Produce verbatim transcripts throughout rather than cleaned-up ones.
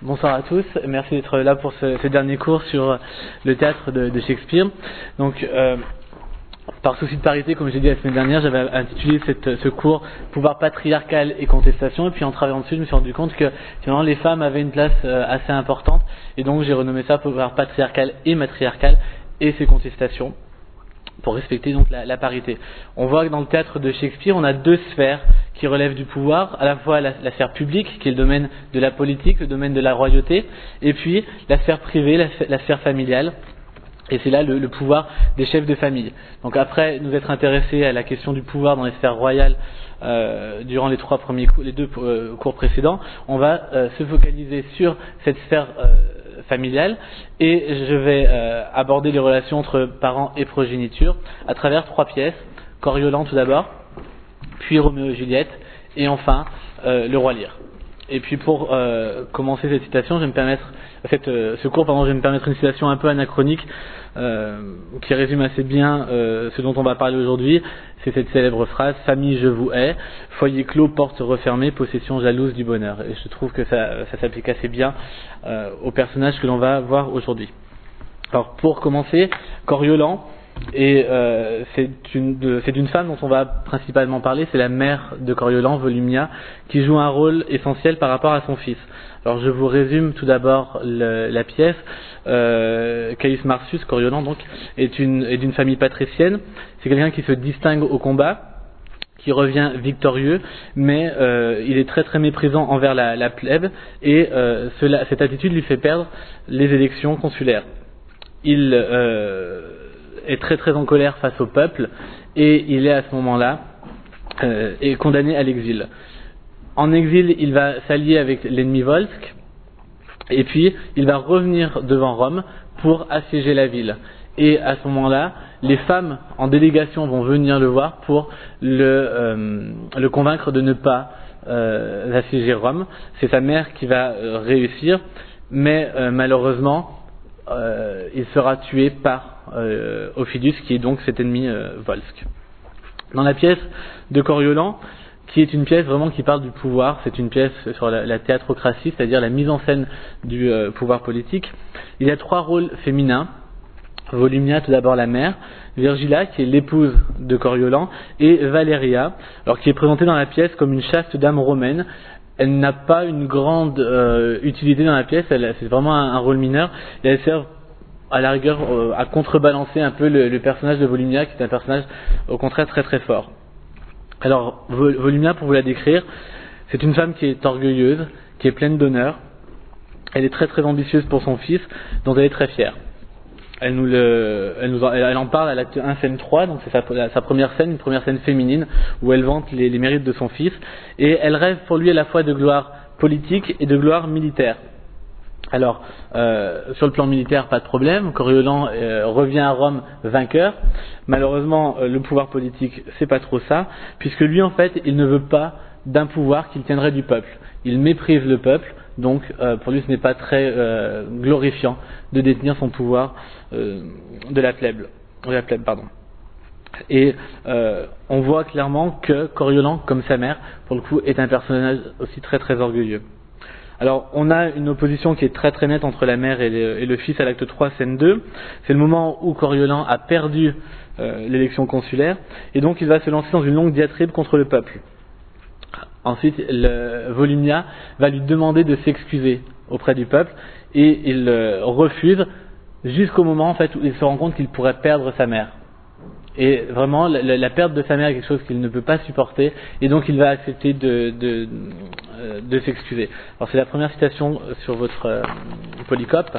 Bonsoir à tous, merci d'être là pour ce, ce dernier cours sur le théâtre de, de Shakespeare. Donc, euh, par souci de parité, comme j'ai dit la semaine dernière, j'avais intitulé cette, ce cours Pouvoir patriarcal et contestation, et puis en travaillant dessus, je me suis rendu compte que finalement les femmes avaient une place euh, assez importante, et donc j'ai renommé ça Pouvoir patriarcal et matriarcal et ses contestations, pour respecter donc la, la parité. On voit que dans le théâtre de Shakespeare, on a deux sphères qui relèvent du pouvoir, à la fois la, la sphère publique, qui est le domaine de la politique, le domaine de la royauté, et puis la sphère privée, la, la sphère familiale, et c'est là le, le pouvoir des chefs de famille. Donc après nous être intéressés à la question du pouvoir dans les sphères royales euh, durant les trois premiers cours, les deux euh, cours précédents, on va euh, se focaliser sur cette sphère euh, familiale, et je vais euh, aborder les relations entre parents et progéniture à travers trois pièces: Coriolan tout d'abord, puis Roméo et Juliette, et enfin euh, le Roi Lear. Et puis pour euh, commencer cette citation, je vais me permettre cette, euh, ce cours, pardon, je vais me permettre une citation un peu anachronique euh, qui résume assez bien euh, ce dont on va parler aujourd'hui. C'est cette célèbre phrase: famille, je vous hais, foyer clos, porte refermée, possession jalouse du bonheur. Et je trouve que ça, ça s'applique assez bien euh, au personnage que l'on va voir aujourd'hui. Alors pour commencer, Coriolan, et euh, c'est une de, c'est d'une femme dont on va principalement parler, c'est la mère de Coriolan, Volumnia, qui joue un rôle essentiel par rapport à son fils. Alors je vous résume tout d'abord le, la pièce. Euh, Caius Marcius, Coriolan donc, est, une, est d'une famille patricienne. C'est quelqu'un qui se distingue au combat, qui revient victorieux, mais euh, il est très très méprisant envers la, la plèbe, et euh, cela, cette attitude lui fait perdre les élections consulaires. Il euh, est très très en colère face au peuple, et il est à ce moment-là euh, est condamné à l'exil. En exil, il va s'allier avec l'ennemi Volsque, et puis il va revenir devant Rome pour assiéger la ville. Et à ce moment-là, les femmes en délégation vont venir le voir pour le, euh, le convaincre de ne pas euh, assiéger Rome. C'est sa mère qui va euh, réussir, mais euh, malheureusement, euh, il sera tué par euh, Aufidius, qui est donc cet ennemi euh, Volsque. Dans la pièce de Coriolan, qui est une pièce vraiment qui parle du pouvoir, c'est une pièce sur la, la théâtrocratie, c'est-à-dire la mise en scène du euh, pouvoir politique. Il y a trois rôles féminins. Volumnia, tout d'abord la mère, Virgila, qui est l'épouse de Coriolan, et Valeria, alors qui est présentée dans la pièce comme une chaste dame romaine. Elle n'a pas une grande euh, utilité dans la pièce, elle, c'est vraiment un, un rôle mineur, et elle sert à la rigueur euh, à contrebalancer un peu le, le personnage de Volumnia, qui est un personnage au contraire très très fort. Alors Volumnia, pour vous la décrire, c'est une femme qui est orgueilleuse, qui est pleine d'honneur, elle est très très ambitieuse pour son fils, dont elle est très fière. Elle, nous le, elle, nous en, elle en parle à l'acte un, scène trois, donc c'est sa, sa première scène, une première scène féminine, où elle vante les, les mérites de son fils, et elle rêve pour lui à la fois de gloire politique et de gloire militaire. Alors, euh, sur le plan militaire, pas de problème, Coriolan euh, revient à Rome vainqueur. Malheureusement, euh, le pouvoir politique, c'est pas trop ça, puisque lui, en fait, il ne veut pas d'un pouvoir qu'il tiendrait du peuple. Il méprise le peuple, donc euh, pour lui, ce n'est pas très euh, glorifiant de détenir son pouvoir euh, de la plèbe, de la plèbe, pardon. Et euh, on voit clairement que Coriolan, comme sa mère, pour le coup, est un personnage aussi très très orgueilleux. Alors, on a une opposition qui est très très nette entre la mère et le, et le fils à l'acte trois, scène deux. C'est le moment où Coriolan a perdu euh, l'élection consulaire, et donc il va se lancer dans une longue diatribe contre le peuple. Ensuite, le, Volumnia va lui demander de s'excuser auprès du peuple, et il euh, refuse jusqu'au moment en fait où il se rend compte qu'il pourrait perdre sa mère. Et vraiment, la, la perte de sa mère est quelque chose qu'il ne peut pas supporter, et donc il va accepter de, de, de s'excuser. Alors c'est la première citation sur votre euh, polycope.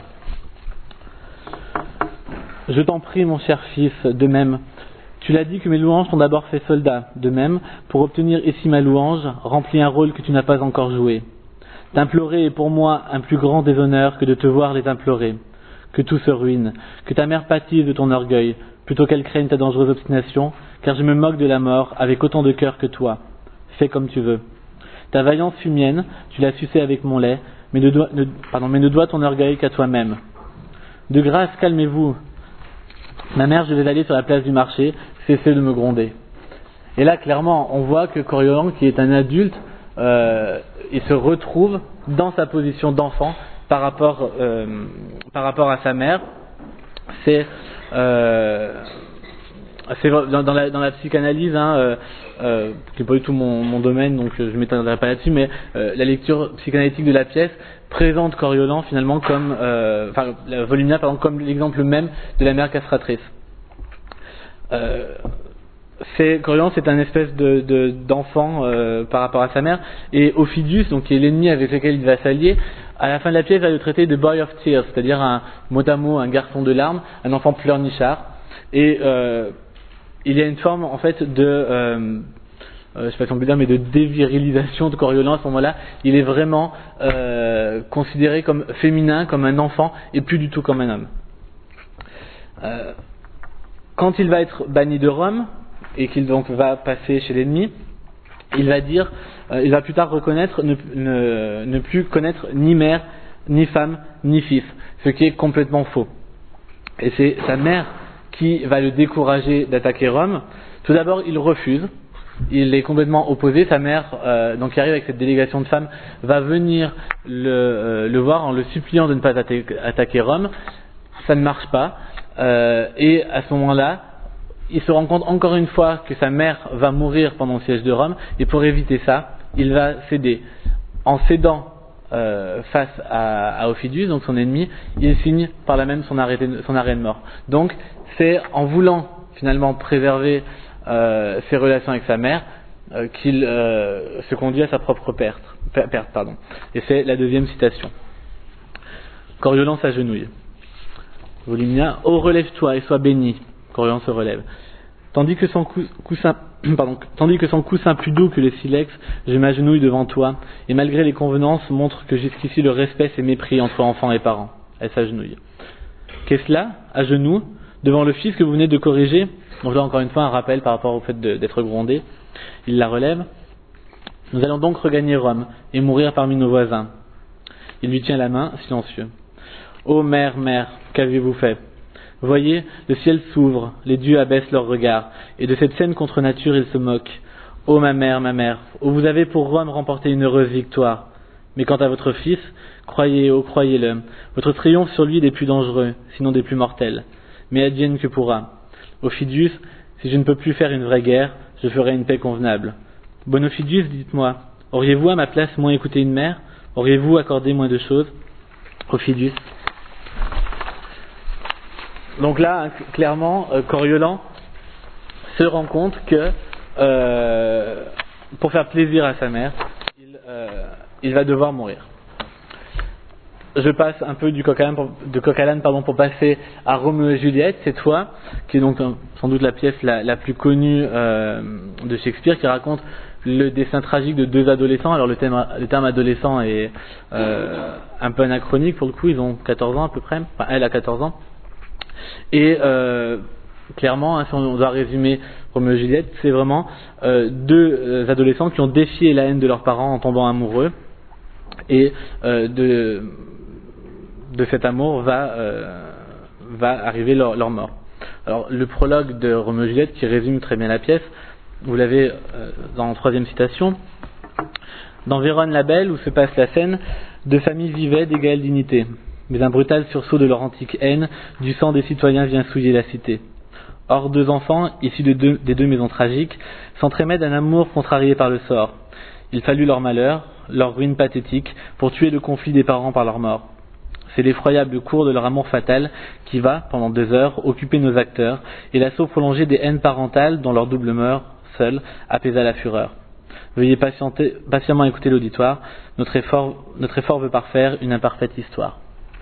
Je t'en prie, mon cher fils, de même. Tu l'as dit que mes louanges t'ont d'abord fait soldat. De même, pour obtenir ici ma louange, remplis un rôle que tu n'as pas encore joué. T'implorer est pour moi un plus grand déshonneur que de te voir les implorer. Que tout se ruine, que ta mère pâtisse de ton orgueil, plutôt qu'elle craigne ta dangereuse obstination, car je me moque de la mort avec autant de cœur que toi. Fais comme tu veux. Ta vaillance fut mienne, tu l'as sucée avec mon lait, mais ne dois, ne, pardon, mais ne dois ton orgueil qu'à toi-même. De grâce, calmez-vous. Ma mère, je vais aller sur la place du marché, cessez de me gronder. Et là, clairement, on voit que Coriolan, qui est un adulte, euh, il se retrouve dans sa position d'enfant, par rapport, euh, par rapport à sa mère, c'est, euh, c'est dans, dans, la, dans la psychanalyse, hein, euh, euh, qui n'est pas du tout mon, mon domaine, donc je ne m'étendrai pas là-dessus, mais euh, la lecture psychanalytique de la pièce présente Coriolan finalement comme, euh, enfin, la Volumnia pardon, comme l'exemple même de la mère castratrice. Euh, c'est, Coriolan, c'est un espèce de, de, d'enfant euh, par rapport à sa mère, et Ophidius, donc qui est l'ennemi avec lequel il va s'allier, à la fin de la pièce va le traiter de boy of tears, c'est-à-dire un mot à mot un garçon de larmes, un enfant pleurnichard, et euh, il y a une forme en fait de euh, Euh, je sais pas si on peut dire, mais de dévirilisation de Coriolan à ce moment-là. Il est vraiment euh, considéré comme féminin, comme un enfant, et plus du tout comme un homme. Euh, quand il va être banni de Rome, et qu'il donc va passer chez l'ennemi, il va dire, euh, il va plus tard reconnaître, ne, ne, ne plus connaître ni mère, ni femme, ni fils, ce qui est complètement faux. Et c'est sa mère qui va le décourager d'attaquer Rome. Tout d'abord, il refuse. Il est complètement opposé. Sa mère, euh, donc qui arrive avec cette délégation de femmes, va venir le, euh, le voir en le suppliant de ne pas atta- attaquer Rome. Ça ne marche pas. Euh, et à ce moment-là, il se rend compte encore une fois que sa mère va mourir pendant le siège de Rome. Et pour éviter ça, il va céder. En cédant euh, face à, à Ophidius, donc son ennemi, il signe par là même son arrêt, son arrêt de mort. Donc c'est en voulant finalement préserver Euh, ses relations avec sa mère euh, qu'il euh, se conduit à sa propre perte, perte pardon. Et c'est la deuxième citation. Coriolan s'agenouille. Volumnia, oh relève-toi et sois béni. Coriolan se relève. Tandis que son cou- coussin, pardon, tandis que son coussin plus doux que le silex, je m'agenouille devant toi, et malgré les convenances montre que jusqu'ici le respect s'est mépris entre enfants et parents. Elle s'agenouille. Qu'est-ce là, à genoux, devant le fils que vous venez de corriger? Donc là, encore une fois, un rappel par rapport au fait de, d'être grondé. Il la relève. Nous allons donc regagner Rome et mourir parmi nos voisins. Il lui tient la main, silencieux. Ô mère, mère, qu'avez-vous fait? Voyez, le ciel s'ouvre, les dieux abaissent leurs regards, et de cette scène contre nature, ils se moquent. Ô ma mère, ma mère, ô vous avez pour Rome remporté une heureuse victoire. Mais quant à votre fils, croyez, ô croyez-le, votre triomphe sur lui est des plus dangereux, sinon des plus mortels. Mais advienne que pourra. Ophidius, si je ne peux plus faire une vraie guerre, je ferai une paix convenable. Bon Ophidius, dites-moi, auriez-vous à ma place moins écouté une mère? Auriez-vous accordé moins de choses? Ophidius. Donc là, clairement, euh, Coriolan se rend compte que euh, pour faire plaisir à sa mère, il, euh, il va devoir mourir. Je passe un peu du coq à l'âne pour, de coq à l'âne, pardon, pour passer à Roméo et Juliette, cette fois, qui est donc un, sans doute la pièce la, la plus connue euh, de Shakespeare, qui raconte le destin tragique de deux adolescents. Alors le, thème, le terme adolescent est euh, un peu anachronique pour le coup, ils ont quatorze ans à peu près, enfin elle a quatorze ans. Et euh, clairement, hein, si on doit résumer Roméo et Juliette, c'est vraiment euh, deux euh, adolescents qui ont défié la haine de leurs parents en tombant amoureux, et euh, de de cet amour va, euh, va arriver leur, leur mort. Alors le prologue de Roméo et Juliette, qui résume très bien la pièce, vous l'avez euh, dans la troisième citation. Dans Vérone la belle, où se passe la scène, deux familles vivaient d'égale dignité, mais un brutal sursaut de leur antique haine du sang des citoyens vient souiller la cité. Or deux enfants, issus de deux, des deux maisons tragiques, s'entraimaient d'un amour contrarié par le sort. Il fallut leur malheur, leur ruine pathétique, pour tuer le conflit des parents par leur mort. C'est l'effroyable cours de leur amour fatal qui va, pendant deux heures, occuper nos acteurs, et l'assaut prolongé des haines parentales dont leur double meurtre, seul, apaisa la fureur. Veuillez patienter, patiemment écouter l'auditoire, notre effort, notre effort veut parfaire une imparfaite histoire.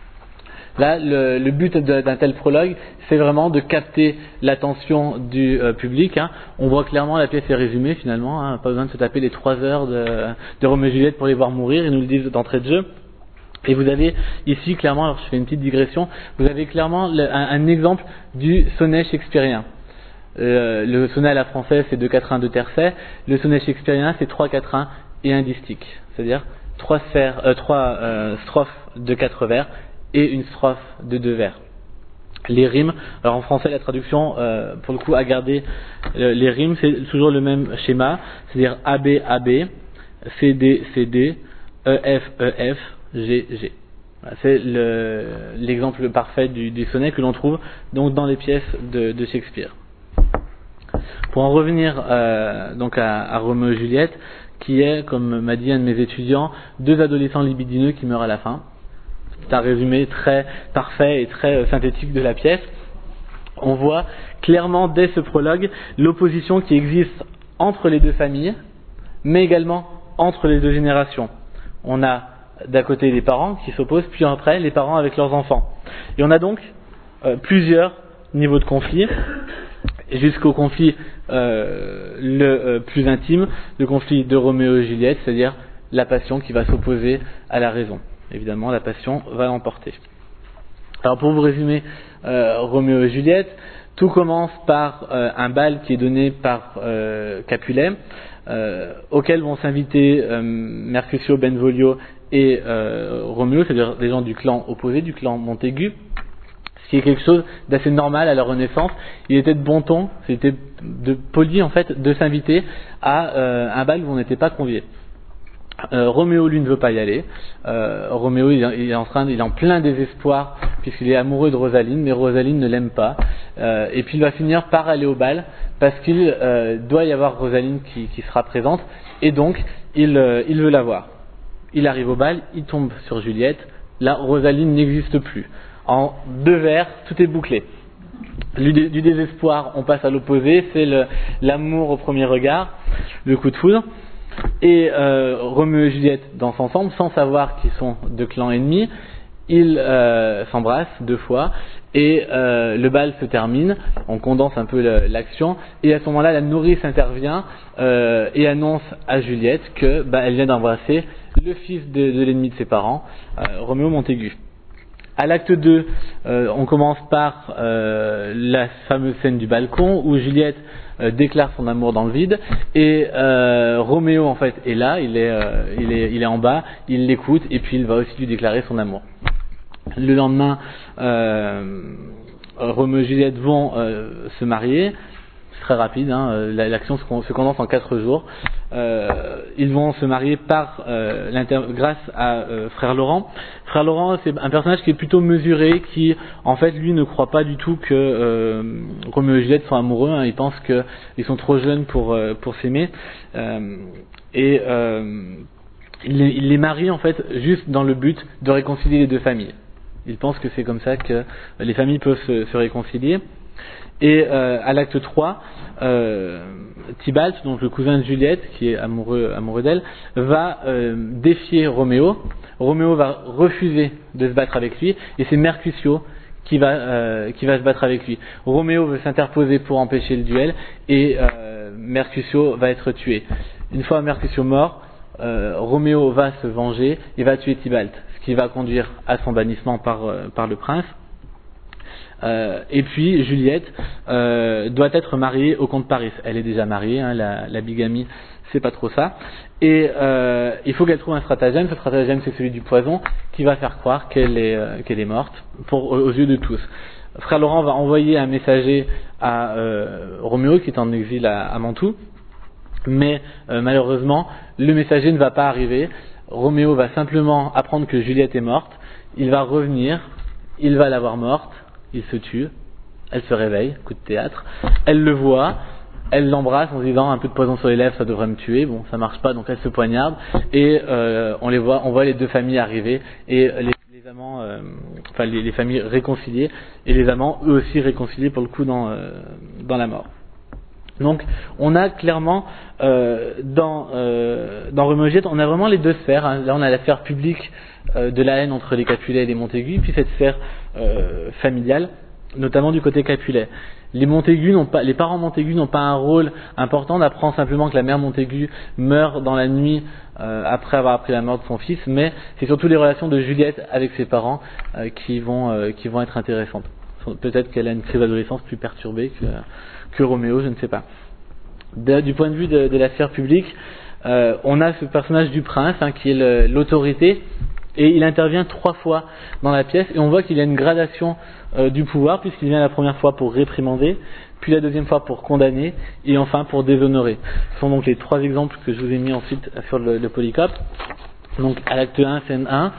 Là, le, le but de, d'un tel prologue, c'est vraiment de capter l'attention du euh, public. Hein. On voit clairement la pièce est résumée finalement, hein, pas besoin de se taper les trois heures de, de Roméo et Juliette pour les voir mourir, ils nous le disent d'entrée de jeu. Et vous avez ici clairement, alors je fais une petite digression, vous avez clairement le, un, un exemple du sonnet shakespearien. Euh, le sonnet à la française c'est deux quatrains, deux tercets, le sonnet shakespearien c'est trois quatrains et un distique, c'est-à-dire trois, sphères, euh, trois euh, strophes de quatre vers et une strophe de deux vers. Les rimes, alors en français la traduction euh, pour le coup a gardé euh, les rimes, c'est toujours le même schéma, c'est-à-dire A B A B, C D C D, E F E F, G G. Voilà, c'est le, l'exemple parfait du, du sonnet que l'on trouve donc dans les pièces de, de Shakespeare. Pour en revenir euh, donc à, à Roméo et Juliette, qui est, comme m'a dit un de mes étudiants, deux adolescents libidineux qui meurent à la fin. C'est un résumé très parfait et très euh, synthétique de la pièce. On voit clairement dès ce prologue l'opposition qui existe entre les deux familles, mais également entre les deux générations. On a d'un côté les parents qui s'opposent, puis après les parents avec leurs enfants. Et on a donc euh, plusieurs niveaux de conflit, jusqu'au conflit euh, le euh, plus intime, le conflit de Roméo et Juliette, c'est-à-dire la passion qui va s'opposer à la raison. Évidemment, la passion va l'emporter. Alors pour vous résumer euh, Roméo et Juliette, tout commence par euh, un bal qui est donné par euh, Capulet, euh, auquel vont s'inviter euh, Mercutio, Benvolio et euh, Roméo, c'est-à-dire des gens du clan opposé, du clan Montaigu, ce qui est quelque chose d'assez normal à leur Renaissance. Il était de bon ton, c'était de poli en fait de s'inviter à euh, un bal où on n'était pas convié. Euh, Roméo lui ne veut pas y aller. Euh, Roméo il, il est en train, il est en plein désespoir puisqu'il est amoureux de Rosaline, mais Rosaline ne l'aime pas. Euh, et puis il va finir par aller au bal parce qu'il euh, doit y avoir Rosaline qui, qui sera présente et donc il, euh, il veut la voir. Il arrive au bal, il tombe sur Juliette. Là, Rosaline n'existe plus. En deux vers, tout est bouclé. Du, du désespoir, on passe à l'opposé, c'est le, l'amour au premier regard, le coup de foudre. Et euh, Roméo et Juliette dansent ensemble sans savoir qu'ils sont deux clans ennemis. Ils euh, s'embrassent deux fois et euh, le bal se termine. On condense un peu le, l'action et à ce moment-là, la nourrice intervient euh, et annonce à Juliette que bah, elle vient d'embrasser le fils de, de l'ennemi de ses parents, euh, Roméo Montaigu. À l'acte deux, euh, on commence par euh, la fameuse scène du balcon où Juliette euh, déclare son amour dans le vide et euh, Roméo en fait est là, il est, euh, il est, il est en bas, il l'écoute et puis il va aussi lui déclarer son amour. Le lendemain, euh, Roméo et Juliette vont euh, se marier. C'est très rapide, hein, l'action se condense en quatre jours. Euh, ils vont se marier par euh, grâce à euh, Frère Laurent. Frère Laurent, c'est un personnage qui est plutôt mesuré, qui en fait lui ne croit pas du tout que euh, Roméo et Juliette sont amoureux. Hein, il pense qu'ils sont trop jeunes pour euh, pour s'aimer euh, et euh, il, les, il les marie en fait juste dans le but de réconcilier les deux familles. Il pense que c'est comme ça que les familles peuvent se, se réconcilier. Et euh, à l'acte trois, euh, Tybalt, donc le cousin de Juliette, qui est amoureux, amoureux d'elle, va euh, défier Roméo. Roméo va refuser de se battre avec lui, et c'est Mercutio qui va, euh, qui va se battre avec lui. Roméo veut s'interposer pour empêcher le duel, et euh, Mercutio va être tué. Une fois Mercutio mort, euh, Roméo va se venger et va tuer Tybalt, ce qui va conduire à son bannissement par, euh, par le prince. Euh, et puis Juliette euh, doit être mariée au comte Paris. Elle est déjà mariée, hein, la, la bigamie, c'est pas trop ça. Et euh, il faut qu'elle trouve un stratagème. Ce stratagème, c'est celui du poison, qui va faire croire qu'elle est, euh, qu'elle est morte, pour, aux yeux de tous. Frère Laurent va envoyer un messager à euh, Roméo, qui est en exil à, à Mantoue, mais euh, malheureusement, le messager ne va pas arriver. Roméo va simplement apprendre que Juliette est morte. Il va revenir, il va la voir morte. Il se tue, elle se réveille, coup de théâtre, elle le voit, elle l'embrasse en se disant un peu de poison sur les lèvres, ça devrait me tuer. Bon, ça marche pas, donc elle se poignarde et euh, on les voit, on voit les deux familles arriver et les, les amants, euh, enfin les, les familles réconciliées et les amants eux aussi réconciliés pour le coup dans euh, dans la mort. Donc, on a clairement euh, dans euh, dans Roméo et Juliette, on a vraiment les deux sphères. Hein. Là, on a la sphère publique euh, de la haine entre les Capulet et les Montaigu, puis cette sphère euh, familiale, notamment du côté Capulet. Les Montaigu n'ont pas, les parents Montaigu n'ont pas un rôle important. On apprend simplement que la mère Montaigu meurt dans la nuit euh, après avoir appris la mort de son fils, mais c'est surtout les relations de Juliette avec ses parents euh, qui vont euh, qui vont être intéressantes. Peut-être qu'elle a une crise d'adolescence plus perturbée que que Roméo, je ne sais pas. De, du point de vue de, de la sphère publique, euh, on a ce personnage du prince hein, qui est le, l'autorité et il intervient trois fois dans la pièce et on voit qu'il y a une gradation euh, du pouvoir puisqu'il vient la première fois pour réprimander, puis la deuxième fois pour condamner et enfin pour déshonorer. Ce sont donc les trois exemples que je vous ai mis ensuite sur le, le polycope. Donc à l'acte un, scène un,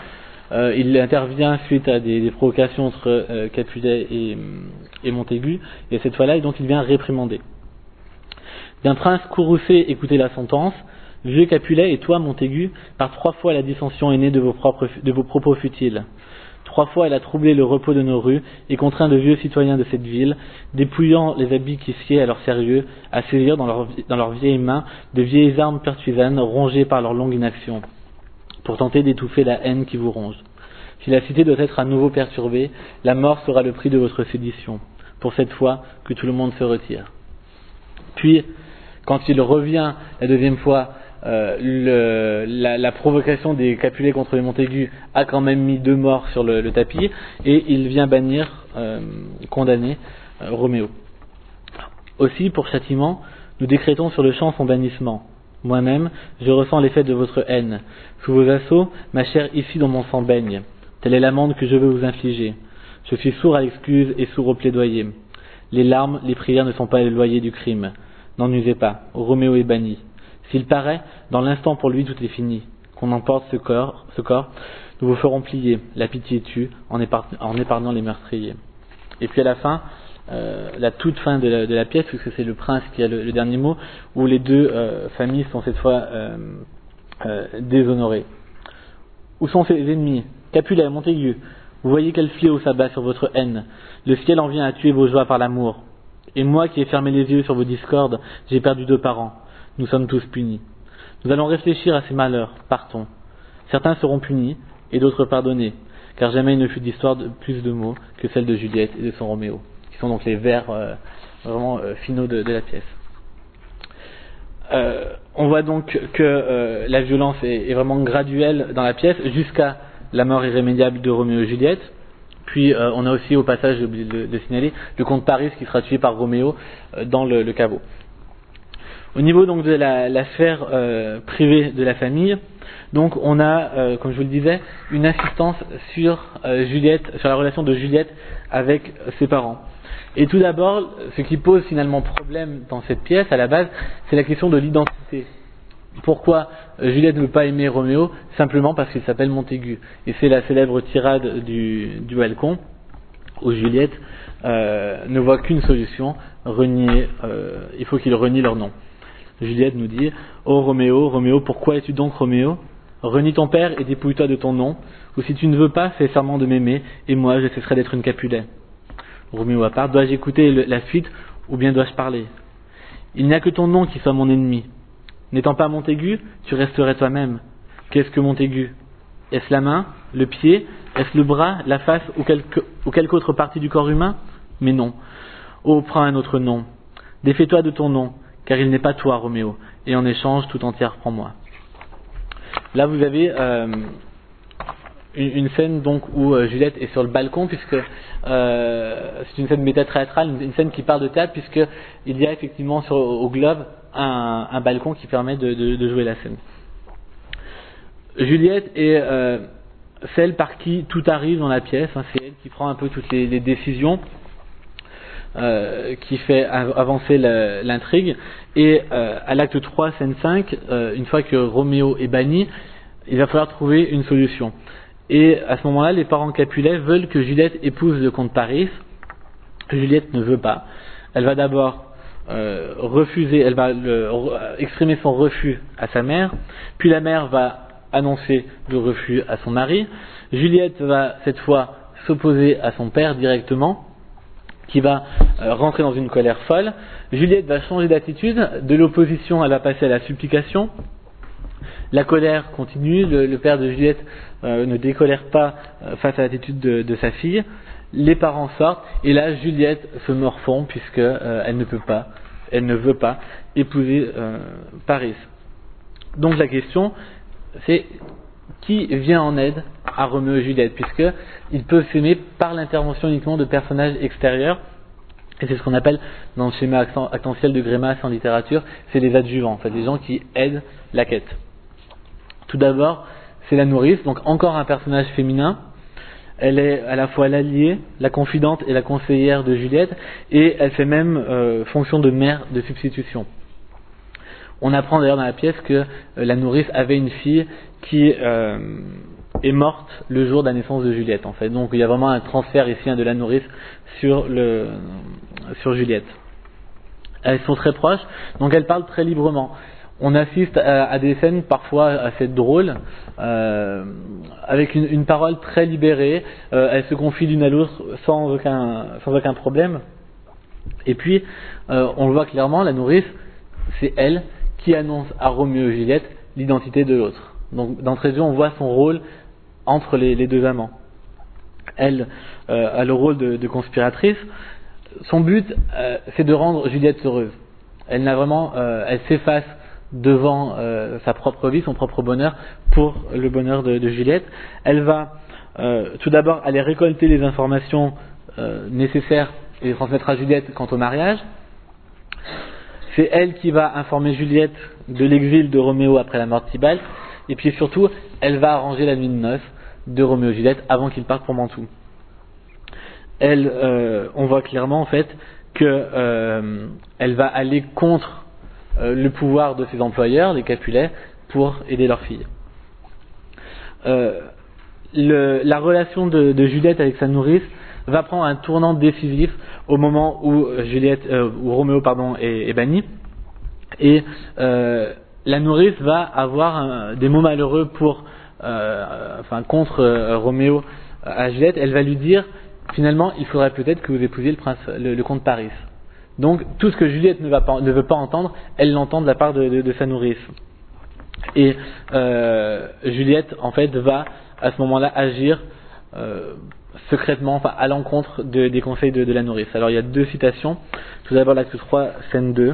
euh, il intervient suite à des, des provocations entre euh, Capulet et, et Montaigu, et cette fois-là, donc il vient réprimander. D'un prince courroucé, écoutez la sentence. Vieux Capulet et toi, Montaigu, par trois fois la dissension est née de vos, propres, de vos propos futiles. Trois fois elle a troublé le repos de nos rues et contraint de vieux citoyens de cette ville, dépouillant les habits qui sied à leur sérieux, à saisir dans leurs dans leurs vieilles mains de vieilles armes pertuisanes rongées par leur longue inaction, pour tenter d'étouffer la haine qui vous ronge. Si la cité doit être à nouveau perturbée, la mort sera le prix de votre sédition, pour cette fois que tout le monde se retire. Puis, quand il revient la deuxième fois, euh, le, la, la provocation des Capulets contre les Montaigu a quand même mis deux morts sur le, le tapis, et il vient bannir, euh, condamner euh, Roméo. Aussi, pour châtiment, nous décrétons sur le champ son bannissement. Moi-même, je ressens l'effet de votre haine. Sous vos assauts, ma chair ici dans mon sang baigne. Telle est l'amende que je veux vous infliger. Je suis sourd à l'excuse et sourd au plaidoyer. Les larmes, les prières ne sont pas le loyer du crime. N'en usez pas, Roméo est banni. S'il paraît, dans l'instant pour lui tout est fini. Qu'on emporte ce corps, ce corps, nous vous ferons plier. La pitié tue, en, épar- en épargnant les meurtriers. Et puis à la fin, euh, la toute fin de la, de la pièce, puisque c'est le prince qui a le, le dernier mot, où les deux euh, familles sont cette fois euh, euh, déshonorées. Où sont ses ennemis? Capulet, Montaigu, vous voyez quel fléau s'abat sur votre haine. Le ciel en vient à tuer vos joies par l'amour. Et moi qui ai fermé les yeux sur vos discordes, j'ai perdu deux parents. Nous sommes tous punis. Nous allons réfléchir à ces malheurs. Partons. Certains seront punis et d'autres pardonnés, car jamais il ne fut d'histoire de plus de mots que celle de Juliette et de son Roméo, qui sont donc les vers euh, vraiment euh, finaux de, de la pièce. Euh, on voit donc que euh, la violence est, est vraiment graduelle dans la pièce jusqu'à la mort irrémédiable de Roméo et Juliette. Puis euh, on a aussi au passage, j'ai oublié de, de signaler, le comte Paris qui sera tué par Roméo euh, dans le, le caveau. Au niveau donc de la, l'affaire euh, privée de la famille, donc on a, euh, comme je vous le disais, une insistance sur euh, Juliette, sur la relation de Juliette avec ses parents. Et tout d'abord, ce qui pose finalement problème dans cette pièce à la base, c'est la question de l'identité. Pourquoi Juliette ne veut pas aimer Roméo? Simplement parce qu'il s'appelle Montaigu. Et c'est la célèbre tirade du, du balcon où Juliette euh, ne voit qu'une solution, renier, euh, il faut qu'il renie leur nom. Juliette nous dit: ô Roméo, Roméo, pourquoi es-tu donc Roméo? Renie ton père et dépouille-toi de ton nom, ou si tu ne veux pas, fais serment de m'aimer, et moi je cesserai d'être une Capulet. Roméo à part: dois-je écouter le, la suite, ou bien dois-je parler? Il n'y a que ton nom qui soit mon ennemi. N'étant pas Montaigu, tu resterais toi-même. Qu'est-ce que Montaigu? Est-ce la main, le pied, est-ce le bras, la face ou quelque, ou quelque autre partie du corps humain? Mais non. Oh, prends un autre nom. Défais-toi de ton nom, car il n'est pas toi, Roméo, et en échange, tout entière, prends-moi. Là, vous avez euh, une, une scène donc où euh, Juliette est sur le balcon, puisque euh, c'est une scène métathéâtrale, une, une scène qui parle de théâtre, puisque il y a effectivement sur, au Globe un, un balcon qui permet de, de, de jouer la scène. Juliette est euh, celle par qui tout arrive dans la pièce, hein, c'est elle qui prend un peu toutes les, les décisions. Euh, qui fait avancer la, l'intrigue, et euh, à l'acte trois, scène cinq, euh, une fois que Roméo est banni, il va falloir trouver une solution. Et à ce moment-là, les parents Capulet veulent que Juliette épouse le comte Paris. Juliette ne veut pas. Elle va d'abord euh, refuser, elle va le, exprimer son refus à sa mère, puis la mère va annoncer le refus à son mari. Juliette va cette fois s'opposer à son père directement, qui va euh, rentrer dans une colère folle. Juliette va changer d'attitude, de l'opposition elle va passer à la supplication. La colère continue, le, le père de Juliette euh, ne décolère pas euh, face à l'attitude de, de sa fille. Les parents sortent, et là Juliette se morfond puisque euh, elle ne peut pas, elle ne veut pas épouser euh, Paris. Donc la question, c'est qui vient en aide à Roméo et Juliette, puisqu'ils peuvent s'aimer par l'intervention uniquement de personnages extérieurs, et c'est ce qu'on appelle dans le schéma actentiel de Grémas en littérature, c'est les adjuvants, en fait, les gens qui aident la quête. Tout d'abord, c'est la nourrice, donc encore un personnage féminin. Elle est à la fois l'alliée, la confidente et la conseillère de Juliette, et elle fait même euh, fonction de mère de substitution. On apprend d'ailleurs dans la pièce que euh, la nourrice avait une fille qui, euh, est morte le jour de la naissance de Juliette, en fait. Donc il y a vraiment un transfert ici hein, de la nourrice sur, le, sur Juliette. Elles sont très proches, donc elles parlent très librement. On assiste à, à des scènes parfois assez drôles, euh, avec une, une parole très libérée. Euh, elles se confient l'une à l'autre sans aucun, sans aucun problème. Et puis, euh, on le voit clairement, la nourrice, c'est elle qui annonce à Roméo et Juliette l'identité de l'autre. Donc, d'entrée de jeu, on voit son rôle entre les, les deux amants. Elle euh, a le rôle de, de conspiratrice. Son but, euh, c'est de rendre Juliette heureuse. Elle n'a vraiment, euh, elle s'efface devant euh, sa propre vie, son propre bonheur, pour le bonheur de, de Juliette. Elle va euh, tout d'abord aller récolter les informations euh, nécessaires et les transmettre à Juliette quant au mariage. C'est elle qui va informer Juliette de l'exil de Roméo après la mort de Tybalt. Et puis surtout, elle va arranger la nuit de noces de Roméo et Juliette avant qu'ils partent pour Mantoue. Elle, euh, on voit clairement en fait que euh, elle va aller contre euh, le pouvoir de ses employeurs, les Capulets, pour aider leur fille. Euh, le, la relation de, de Juliette avec sa nourrice va prendre un tournant décisif au moment où Juliette, euh, où Roméo pardon est, est banni, et euh, la nourrice va avoir un, des mots malheureux pour, euh, enfin contre euh, Roméo à Juliette. Elle va lui dire finalement il faudrait peut-être que vous épousiez le prince, le, le comte Paris. Donc tout ce que Juliette ne, va pas, ne veut pas entendre, elle l'entend de la part de, de, de sa nourrice. Et euh, Juliette en fait va à ce moment-là agir euh, secrètement, enfin à l'encontre de, des conseils de, de la nourrice. Alors il y a deux citations. Tout d'abord l'acte trois, scène deux,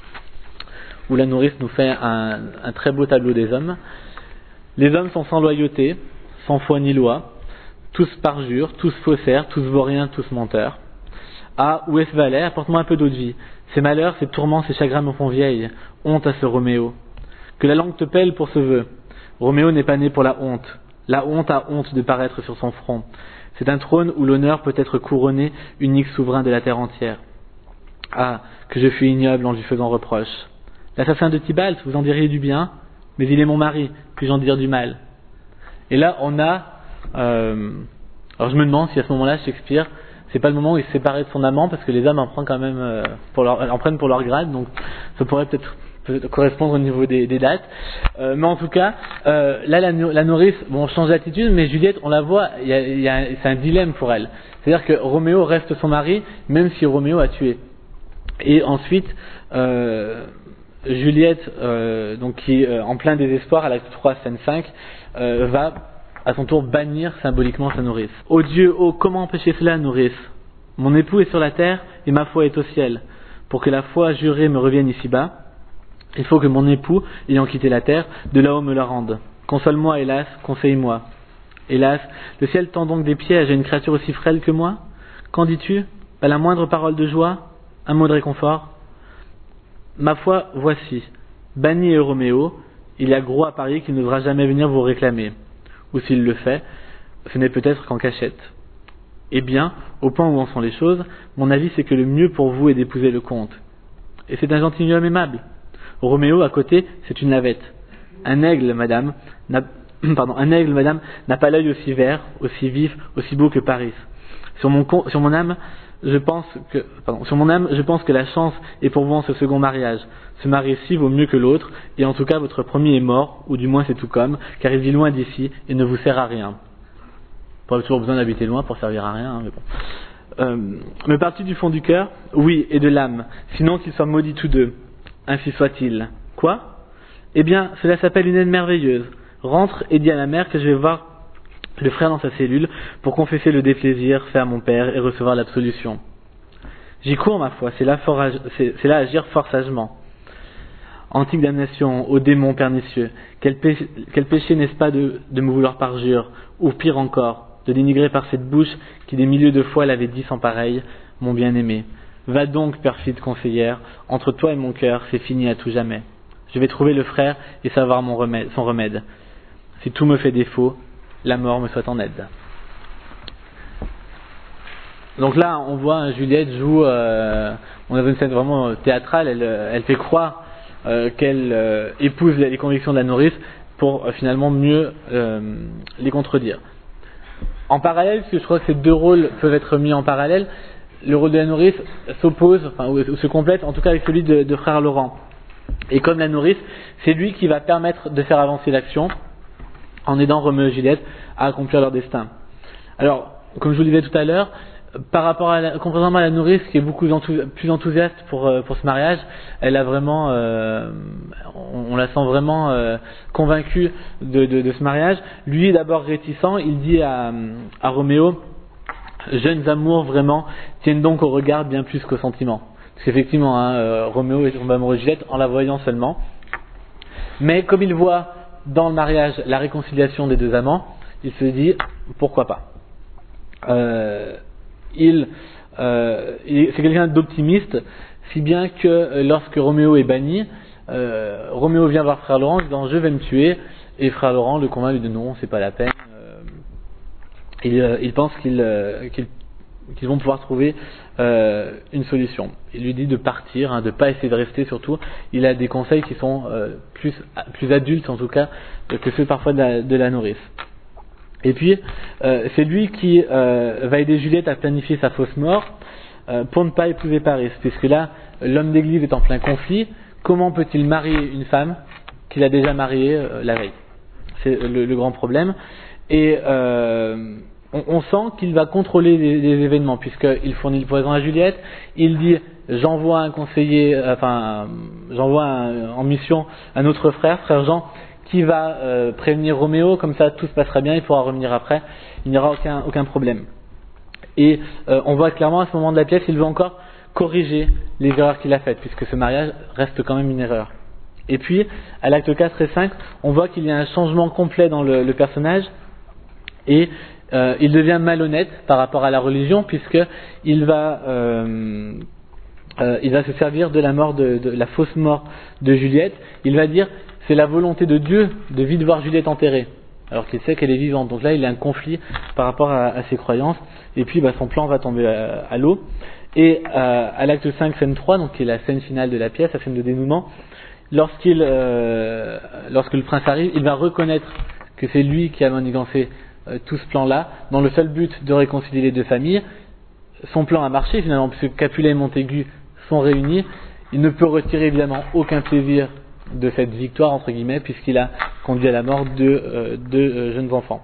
où la nourrice nous fait un, un très beau tableau des hommes. Les hommes sont sans loyauté, sans foi ni loi, tous parjures, tous faussaires, tous vauriens, tous menteurs. Ah, où est ce valet? Apporte-moi un peu d'eau de vie. Ces malheurs, ces tourments, ces chagrins me font vieille. Honte à ce Roméo. Que la langue te pèle pour ce vœu. Roméo n'est pas né pour la honte. La honte a honte de paraître sur son front. C'est un trône où l'honneur peut être couronné, unique souverain de la terre entière. Ah, que je fus ignoble en lui faisant reproche. L'assassin de Tybalt, vous en diriez du bien, mais il est mon mari, puis j'en dire du mal. Et là, on a... Euh, alors je me demande si à ce moment-là, Shakespeare, c'est pas le moment où il se séparait de son amant, parce que les hommes en prennent quand même euh, pour leur, en prennent pour leur grade, donc ça pourrait peut-être peut correspondre au niveau des, des dates. Euh, mais en tout cas, euh, là la, la nourrice, bon, change d'attitude, mais Juliette, on la voit, il y a, il y a, c'est un dilemme pour elle. C'est-à-dire que Roméo reste son mari, même si Roméo a tué. Et ensuite, euh, Juliette, euh, donc qui euh, en plein désespoir à l'acte trois, scène cinq, euh, va à son tour bannir symboliquement sa nourrice. Ô Dieu, oh, comment empêcher cela, nourrice? Mon époux est sur la terre et ma foi est au ciel. Pour que la foi jurée me revienne ici-bas, il faut que mon époux, ayant quitté la terre, de là-haut me la rende. Console-moi, hélas, conseille-moi. Hélas, le ciel tend donc des pièges à une créature aussi frêle que moi? Qu'en dis-tu? Pas la moindre parole de joie? Un mot de réconfort? Ma foi, voici. Banni Roméo, il y a gros à parier qu'il ne devra jamais venir vous réclamer. Ou s'il le fait, ce n'est peut-être qu'en cachette. Eh bien, au point où en sont les choses, mon avis c'est que le mieux pour vous est d'épouser le comte. Et c'est un gentilhomme aimable. Roméo, à côté, c'est une navette. Un aigle, madame, n'a, pardon, un aigle, madame, n'a pas l'œil aussi vert, aussi vif, aussi beau que Paris. Sur mon, sur mon âme, je pense que, pardon, sur mon âme, je pense que la chance est pour vous en ce second mariage. Ce mari-ci vaut mieux que l'autre, et en tout cas votre premier est mort, ou du moins c'est tout comme, car il vit loin d'ici et ne vous sert à rien. Pas toujours besoin d'habiter loin pour servir à rien, hein, mais bon. Euh, me parti du fond du cœur, oui, et de l'âme, sinon qu'ils soient maudits tous deux. Ainsi soit-il. Quoi? Eh bien, cela s'appelle une aide merveilleuse. Rentre et dis à la mère que je vais voir le frère dans sa cellule pour confesser le déplaisir fait à mon père et recevoir l'absolution. J'y cours, ma foi, c'est là, fort, c'est, c'est là agir fort sagement. Antique damnation, ô démon pernicieux, quel péché, quel péché n'est-ce pas de, de me vouloir parjure, ou pire encore, de dénigrer par cette bouche qui des milliers de fois l'avait dit sans pareil, mon bien-aimé. Va donc, perfide conseillère, entre toi et mon cœur, c'est fini à tout jamais. Je vais trouver le frère et savoir mon remède, son remède. Si tout me fait défaut, la mort me soit en aide. Donc là, on voit Juliette joue, euh, on a une scène vraiment théâtrale, elle, elle fait croire euh, qu'elle euh, épouse les convictions de la nourrice, pour euh, finalement mieux euh, les contredire. En parallèle, parce que je crois que ces deux rôles peuvent être mis en parallèle, le rôle de la nourrice s'oppose, enfin, ou, ou se complète en tout cas avec celui de, de frère Laurent. Et comme la nourrice, c'est lui qui va permettre de faire avancer l'action en aidant Roméo et Juliette à accomplir leur destin. Alors, comme je vous le disais tout à l'heure, par rapport à la, contrairement à la nourrice qui est beaucoup enthousi- plus enthousiaste pour euh, pour ce mariage, elle a vraiment, euh, on, on la sent vraiment euh, convaincue de, de, de ce mariage. Lui est d'abord réticent. Il dit à, à Roméo, jeunes amours vraiment tiennent donc au regard bien plus qu'au sentiment. Parce qu'effectivement, hein, euh, Roméo est tombé amoureux de Juliette en la voyant seulement. Mais comme il voit dans le mariage la réconciliation des deux amants, il se dit pourquoi pas. Euh, il, euh, il c'est quelqu'un d'optimiste, si bien que euh, lorsque Roméo est banni, euh, Roméo vient voir frère Laurent en disant je vais me tuer, et frère Laurent le convainc, lui dit non, c'est pas la peine. Euh, il, euh, il pense qu'il, euh, qu'il, qu'ils vont pouvoir trouver euh, une solution. Il lui dit de partir, hein, de pas essayer de rester surtout. Il a des conseils qui sont euh, plus plus adultes en tout cas que ceux parfois de la, de la nourrice. Et puis, euh, c'est lui qui euh, va aider Juliette à planifier sa fausse mort euh, pour ne pas épouser Paris. Puisque là, l'homme d'église est en plein conflit. Comment peut-il marier une femme qu'il a déjà mariée euh, la veille ? C'est le, le grand problème. Et euh, on, on sent qu'il va contrôler les, les événements, puisqu'il fournit le poison à Juliette. Il dit, j'envoie un conseiller, enfin, j'envoie un, en mission un autre frère, frère Jean, qui va euh, prévenir Roméo, comme ça tout se passera bien, il pourra revenir après, il n'y aura aucun, aucun problème. Et euh, on voit clairement à ce moment de la pièce, il veut encore corriger les erreurs qu'il a faites, puisque ce mariage reste quand même une erreur. Et puis, à l'acte quatre et cinq, on voit qu'il y a un changement complet dans le, le personnage, et euh, il devient malhonnête par rapport à la religion, puisqu'il va... Euh, euh, il va se servir de la mort de, de la fausse mort de Juliette. Il va dire c'est la volonté de Dieu de vite voir Juliette enterrée, alors qu'il sait qu'elle est vivante. Donc là, il a un conflit par rapport à, à ses croyances. Et puis, bah, son plan va tomber à, à l'eau. Et euh, à l'acte cinq, scène trois, donc qui est la scène finale de la pièce, la scène de dénouement, lorsqu'il, euh, lorsque le prince arrive, il va reconnaître que c'est lui qui a manigancé euh, tout ce plan-là, dans le seul but de réconcilier les deux familles. Son plan a marché finalement, puisque Capulet et Montaigu sont réunis. Il ne peut retirer évidemment aucun plaisir de cette victoire entre guillemets, puisqu'il a conduit à la mort de euh, deux euh, jeunes enfants.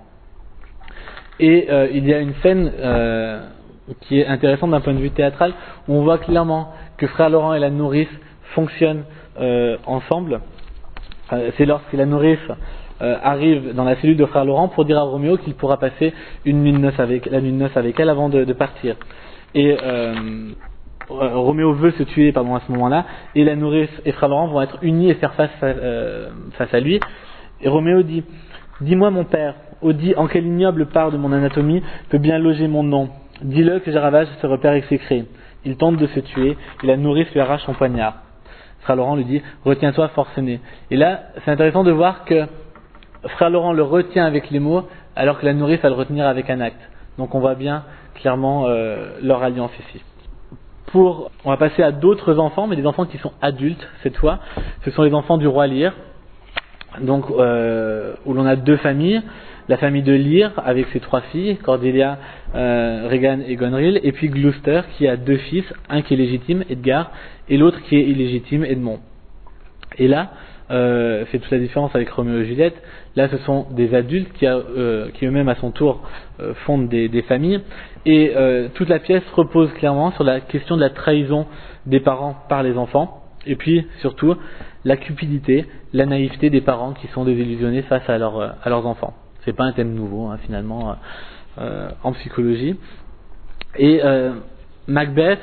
Et euh, il y a une scène euh, qui est intéressante d'un point de vue théâtral, où on voit clairement que frère Laurent et la nourrice fonctionnent euh, ensemble. Euh, c'est lorsque la nourrice euh, arrive dans la cellule de frère Laurent pour dire à Roméo qu'il pourra passer une nuit de noces avec, la nuit de noces avec elle avant de, de partir. Et euh, Roméo veut se tuer pardon, à ce moment-là, et la nourrice et frère Laurent vont être unis et faire face à, euh, face à lui. Et Roméo dit « Dis-moi mon père, Odie, en quelle ignoble part de mon anatomie peut bien loger mon nom ? Dis-le que je ravage ce repère exécré. » Il tente de se tuer, et la nourrice lui arrache son poignard. Frère Laurent lui dit « Retiens-toi, forcené. » Et là, c'est intéressant de voir que frère Laurent le retient avec les mots, alors que la nourrice va le retenir avec un acte. Donc on voit bien clairement euh, leur alliance ici. Pour, on va passer à d'autres enfants, mais des enfants qui sont adultes cette fois. Ce sont les enfants du roi Lear, donc euh, où l'on a deux familles. La famille de Lear avec ses trois filles, Cordelia, euh, Regan et Gonril, et puis Gloucester qui a deux fils, un qui est légitime, Edgar, et l'autre qui est illégitime, Edmond. Et là, euh, c'est toute la différence avec Roméo et Juliette. Là, ce sont des adultes qui, a, euh, qui eux-mêmes à son tour euh, fondent des, des familles. Et euh, toute la pièce repose clairement sur la question de la trahison des parents par les enfants. Et puis, surtout, la cupidité, la naïveté des parents qui sont désillusionnés face à, leur, à leurs enfants. C'est pas un thème nouveau, hein, finalement, euh, en psychologie. Et euh, Macbeth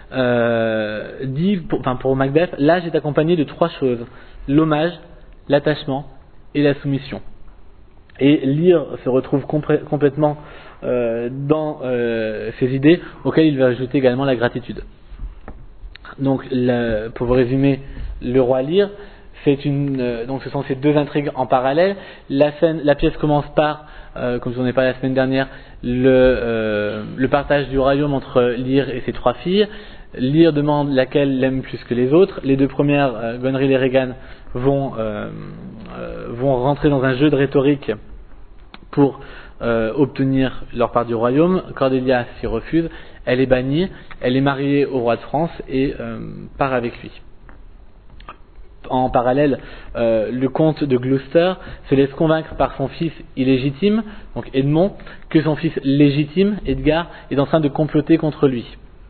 euh, dit, pour, enfin pour Macbeth, l'âge est accompagné de trois choses: l'hommage, l'attachement et la soumission. Et Lear se retrouve complè- complètement euh, dans euh, ces idées, auxquelles il va ajouter également la gratitude. Donc, le, pour vous résumer, le roi Lear, c'est une, euh, donc ce sont ces deux intrigues en parallèle. La scène, la pièce commence par, euh, comme je vous en ai parlé la semaine dernière, le, euh, le partage du royaume entre Lear et ses trois filles. Lear demande laquelle l'aime plus que les autres. Les deux premières, euh, Gonril et Regan, vont, euh, euh, vont rentrer dans un jeu de rhétorique pour euh, obtenir leur part du royaume. Cordelia s'y refuse, elle est bannie, elle est mariée au roi de France et euh, part avec lui. En parallèle, euh, le comte de Gloucester se laisse convaincre par son fils illégitime, donc Edmond, que son fils légitime, Edgar, est en train de comploter contre lui.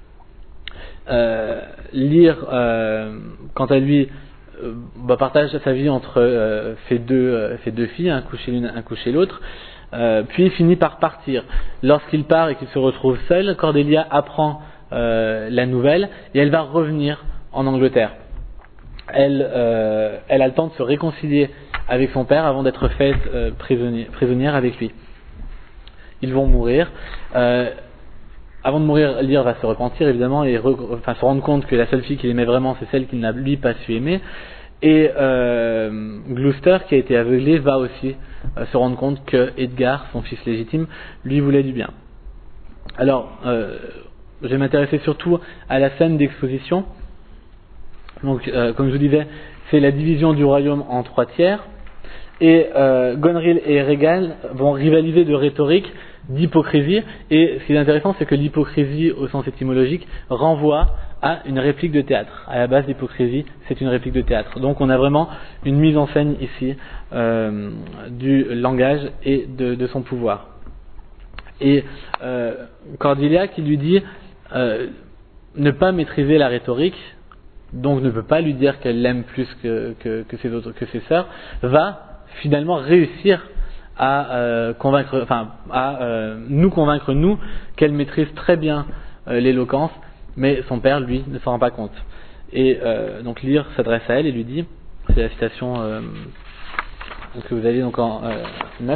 Euh, Lear, euh, quant à lui, euh, bah, partage sa vie entre euh, ses, deux, euh, ses deux filles, un coup chez l'une, un coup chez l'autre, euh, puis finit par partir. Lorsqu'il part et qu'il se retrouve seul, Cordelia apprend euh, la nouvelle et elle va revenir en Angleterre. Elle, euh, elle a le temps de se réconcilier avec son père avant d'être faite euh, prisonnière, prisonnière avec lui. Ils vont mourir. Euh, avant de mourir, Lear va se repentir évidemment et re, enfin, se rendre compte que la seule fille qu'il aimait vraiment, c'est celle qu'il n'a lui pas su aimer. Et euh, Gloucester, qui a été aveuglé, va aussi euh, se rendre compte que Edgar, son fils légitime, lui voulait du bien. Alors, euh, je vais m'intéresser surtout à la scène d'exposition. Donc, euh, comme je vous disais, c'est la division du royaume en trois tiers. Et euh, Gonril et Regan vont rivaliser de rhétorique, d'hypocrisie. Et ce qui est intéressant, c'est que l'hypocrisie, au sens étymologique, renvoie à une réplique de théâtre. À la base, l'hypocrisie, c'est une réplique de théâtre. Donc, on a vraiment une mise en scène ici euh, du langage et de, de son pouvoir. Et euh, Cordelia qui lui dit euh, ne pas maîtriser la rhétorique, donc ne peut pas lui dire qu'elle l'aime plus que, que, que ses autres, que ses sœurs, va finalement réussir à euh, convaincre, enfin à euh, nous convaincre nous qu'elle maîtrise très bien euh, l'éloquence, mais son père lui ne s'en rend pas compte. Et euh, donc Lear s'adresse à elle et lui dit, c'est la citation euh, que vous avez donc en euh, neuf.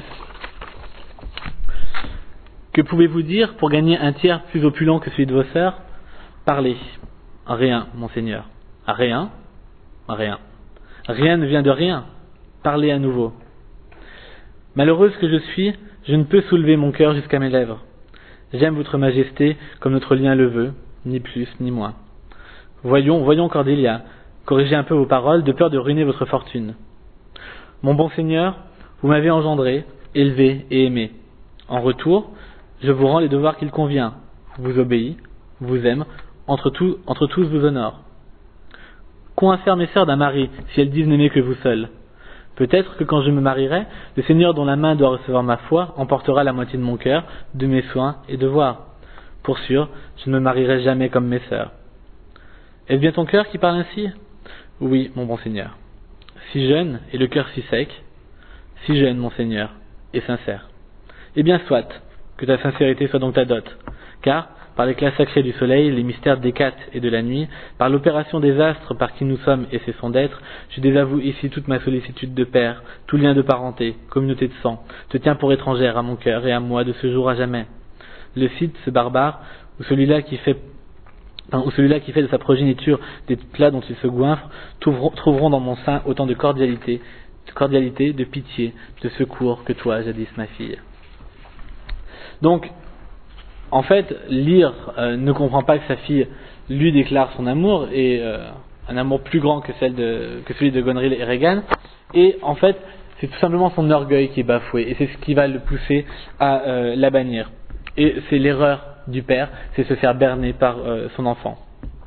Que pouvez-vous dire pour gagner un tiers plus opulent que celui de vos sœurs? Parlez. Rien, monseigneur. Rien, rien. Rien ne vient de rien. Parlez à nouveau. Malheureuse que je suis, je ne peux soulever mon cœur jusqu'à mes lèvres. J'aime votre majesté comme notre lien le veut, ni plus ni moins. Voyons, voyons Cordelia, corrigez un peu vos paroles de peur de ruiner votre fortune. Mon bon seigneur, vous m'avez engendré, élevé et aimé. En retour, je vous rends les devoirs qu'il convient, vous obéis, vous aime, entre, tout, entre tous vous honore. Qu'ont à faire mes sœurs d'un mari si elles disent n'aimer que vous seul? Peut-être que quand je me marierai, le Seigneur dont la main doit recevoir ma foi emportera la moitié de mon cœur, de mes soins et devoirs. Pour sûr, je ne me marierai jamais comme mes sœurs. Est-ce bien ton cœur qui parle ainsi? Oui, mon bon Seigneur. Si jeune et le cœur si sec, si jeune, mon Seigneur, et sincère. Eh bien, soit, que ta sincérité soit donc ta dot, car, par l'éclat sacré du soleil, les mystères d'Hécate et de la nuit, par l'opération des astres par qui nous sommes et cessons d'être, je désavoue ici toute ma sollicitude de père, tout lien de parenté, communauté de sang, te tiens pour étrangère à mon cœur et à moi de ce jour à jamais. Le Scythe, ce barbare, ou celui-là qui fait ou celui-là qui fait de sa progéniture des plats dont il se goinfre, trouveront dans mon sein autant de cordialité, de cordialité, de pitié, de secours que toi, jadis ma fille. Donc, en fait, Lear euh, ne comprend pas que sa fille lui déclare son amour, et euh, un amour plus grand que, celle de, que celui de Gonril et Regan, et en fait, c'est tout simplement son orgueil qui est bafoué, et c'est ce qui va le pousser à euh, la bannir. Et c'est l'erreur du père, c'est se faire berner par euh, son enfant.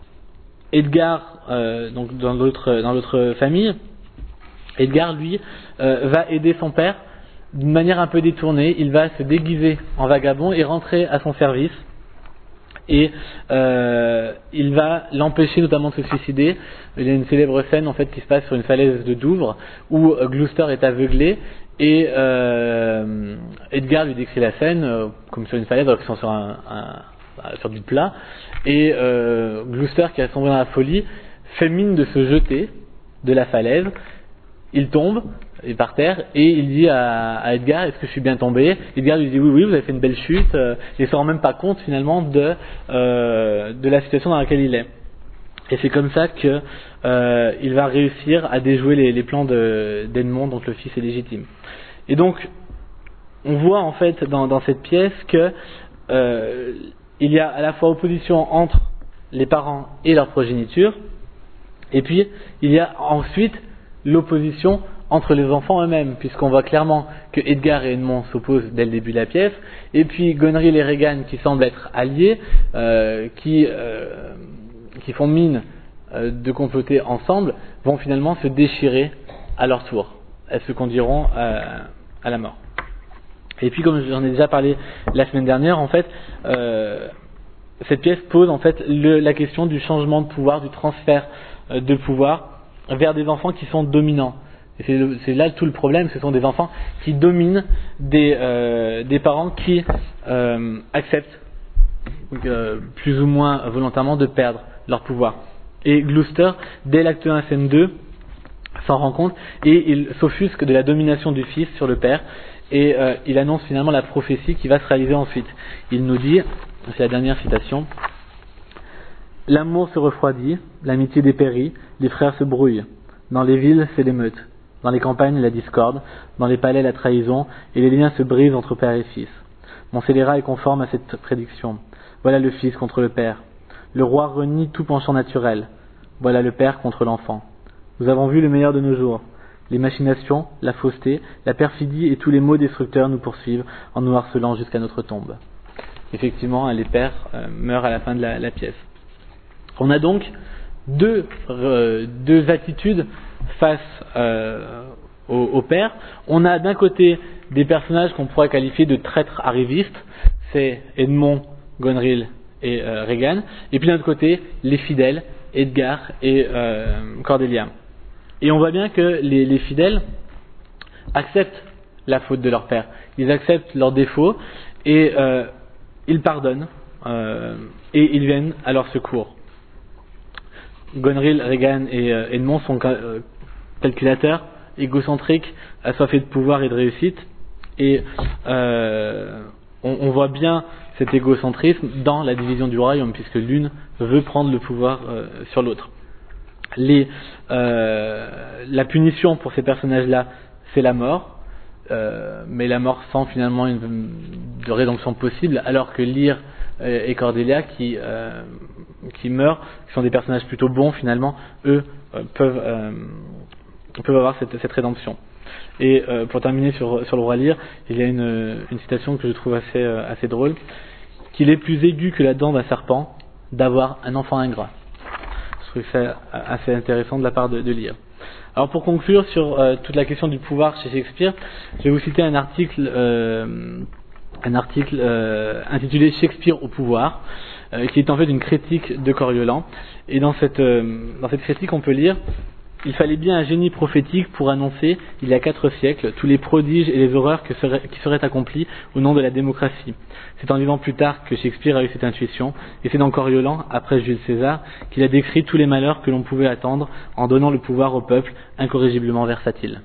Edgar, euh, donc dans l'autre, dans l'autre famille, Edgar, lui, euh, va aider son père d'une manière un peu détournée. Il va se déguiser en vagabond et rentrer à son service, et euh, il va l'empêcher notamment de se suicider. Il y a une célèbre scène en fait qui se passe sur une falaise de Douvres où euh, Gloucester est aveuglé, et euh, Edgar lui décrit la scène euh, comme sur une falaise alors qu'ils sont sur, un, un, sur du plat, et euh, Gloucester, qui a sombré dans la folie, fait mine de se jeter de la falaise. Il tombe, il est par terre, et il dit à, à Edgar, est-ce que je suis bien tombé? Edgar lui dit oui, oui, vous avez fait une belle chute, euh, et il ne se rend même pas compte finalement de, euh, de la situation dans laquelle il est. Et c'est comme ça que euh, il va réussir à déjouer les, les plans de, d'Edmond, donc le fils illégitime. Et donc, on voit en fait dans, dans cette pièce que euh, il y a à la fois opposition entre les parents et leur progéniture. Et puis, il y a ensuite l'opposition entre les enfants eux-mêmes, puisqu'on voit clairement que Edgar et Edmond s'opposent dès le début de la pièce, et puis Gonril et Regan, qui semblent être alliés, euh, qui, euh, qui font mine euh, de comploter ensemble, vont finalement se déchirer à leur tour. Elles se conduiront euh, à la mort. Et puis, comme j'en ai déjà parlé la semaine dernière, en fait, euh, cette pièce pose en fait le, la question du changement de pouvoir, du transfert euh, de pouvoir vers des enfants qui sont dominants. Et c'est, c'est là tout le problème, ce sont des enfants qui dominent des, euh, des parents qui euh, acceptent euh, plus ou moins volontairement de perdre leur pouvoir. Et Gloucester, dès l'acte un, scène deux, s'en rend compte et il s'offusque de la domination du fils sur le père et euh, il annonce finalement la prophétie qui va se réaliser ensuite. Il nous dit, c'est la dernière citation: l'amour se refroidit, l'amitié dépérit, les frères se brouillent. Dans les villes, c'est l'émeute. Dans les campagnes, la discorde. Dans les palais, la trahison. Et les liens se brisent entre père et fils. Mon scélérat est conforme à cette prédiction. Voilà le fils contre le père. Le roi renie tout penchant naturel. Voilà le père contre l'enfant. Nous avons vu le meilleur de nos jours. Les machinations, la fausseté, la perfidie et tous les maux destructeurs nous poursuivent en nous harcelant jusqu'à notre tombe. Effectivement, les pères euh, meurent à la fin de la, la pièce. On a donc deux, euh, deux attitudes face euh, au, au père. On a d'un côté des personnages qu'on pourrait qualifier de traîtres arrivistes, c'est Edmond, Gonril et euh, Regan, et puis d'un autre côté les fidèles, Edgar et euh, Cordelia. Et on voit bien que les, les fidèles acceptent la faute de leur père, ils acceptent leurs défauts et euh, ils pardonnent euh, et ils viennent à leur secours. Gonril, Regan et euh, Edmond sont euh, calculateurs, égocentriques, assoiffés de pouvoir et de réussite, et euh, on, on voit bien cet égocentrisme dans la division du royaume, puisque l'une veut prendre le pouvoir euh, sur l'autre. Les, euh, la punition pour ces personnages-là, c'est la mort, euh, mais la mort sans finalement une de rédemption possible, alors que Lear et Cordelia qui, euh, qui meurent, qui sont des personnages plutôt bons finalement, eux euh, peuvent, euh, peuvent avoir cette, cette rédemption. Et euh, pour terminer sur, sur le roi Lear, il y a une, une citation que je trouve assez, euh, assez drôle, qu'il est plus aigu que la dent d'un serpent d'avoir un enfant ingrat. Je trouve ça assez intéressant de la part de, de Lear. Alors pour conclure sur euh, toute la question du pouvoir chez Shakespeare, je vais vous citer un article euh, un article euh, intitulé Shakespeare au pouvoir, euh, qui est en fait une critique de Coriolan. Et dans cette, euh, dans cette critique, on peut lire: il fallait bien un génie prophétique pour annoncer, il y a quatre siècles, tous les prodiges et les horreurs que seraient, qui seraient accomplis au nom de la démocratie. C'est en vivant plus tard que Shakespeare a eu cette intuition, et c'est dans Coriolan, après Jules César, qu'il a décrit tous les malheurs que l'on pouvait attendre en donnant le pouvoir au peuple incorrigiblement versatile.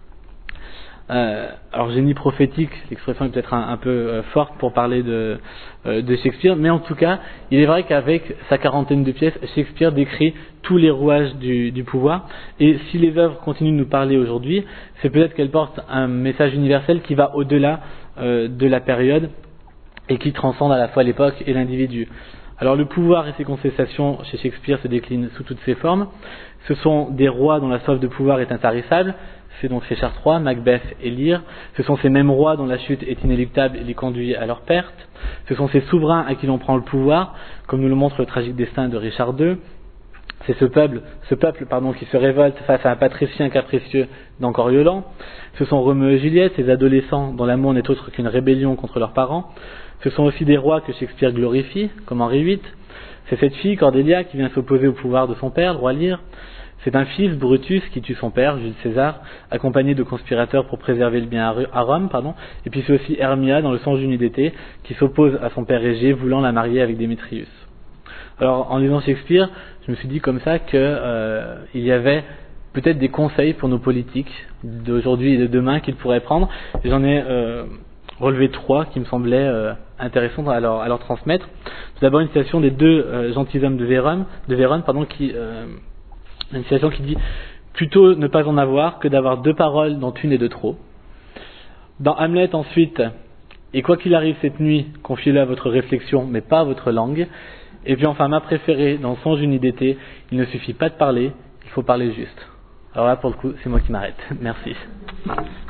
Euh, alors génie prophétique, l'expression est peut-être un, un peu euh, forte pour parler de, euh, de Shakespeare, mais en tout cas, il est vrai qu'avec sa quarantaine de pièces, Shakespeare décrit tous les rouages du, du pouvoir, et si les œuvres continuent de nous parler aujourd'hui, c'est peut-être qu'elles portent un message universel qui va au-delà euh, de la période et qui transcende à la fois l'époque et l'individu. Alors le pouvoir et ses contestations chez Shakespeare se déclinent sous toutes ses formes. Ce sont des rois dont la soif de pouvoir est intarissable, c'est donc Richard trois, Macbeth et Lear. Ce sont ces mêmes rois dont la chute est inéluctable et les conduit à leur perte. Ce sont ces souverains à qui l'on prend le pouvoir, comme nous le montre le tragique destin de Richard deux. C'est ce peuple, ce peuple pardon, qui se révolte face à un patricien capricieux dans Coriolan. Ce sont Roméo et Juliette, ces adolescents dont l'amour n'est autre qu'une rébellion contre leurs parents. Ce sont aussi des rois que Shakespeare glorifie, comme Henri huit. C'est cette fille, Cordelia, qui vient s'opposer au pouvoir de son père, le roi Lear. C'est un fils, Brutus, qui tue son père, Jules César, accompagné de conspirateurs pour préserver le bien à Rome, pardon. Et puis c'est aussi Hermia, dans le Songe d'une nuit d'été, qui s'oppose à son père Égée, voulant la marier avec Démétrius. Alors, en lisant Shakespeare, je me suis dit comme ça que euh, il y avait peut-être des conseils pour nos politiques d'aujourd'hui et de demain qu'ils pourraient prendre. Et j'en ai euh, relevé trois qui me semblaient euh, intéressants à leur, à leur transmettre. Tout d'abord, une citation des deux euh, gentilshommes de Vérone, de Vérone, pardon, qui euh, une citation qui dit: plutôt ne pas en avoir que d'avoir deux paroles dont une est de trop. Dans Hamlet ensuite, et quoi qu'il arrive cette nuit, confiez-le à votre réflexion, mais pas à votre langue. Et puis enfin, ma préférée dans Songe une nuit d'été, il ne suffit pas de parler, il faut parler juste. Alors là, pour le coup, c'est moi qui m'arrête. Merci.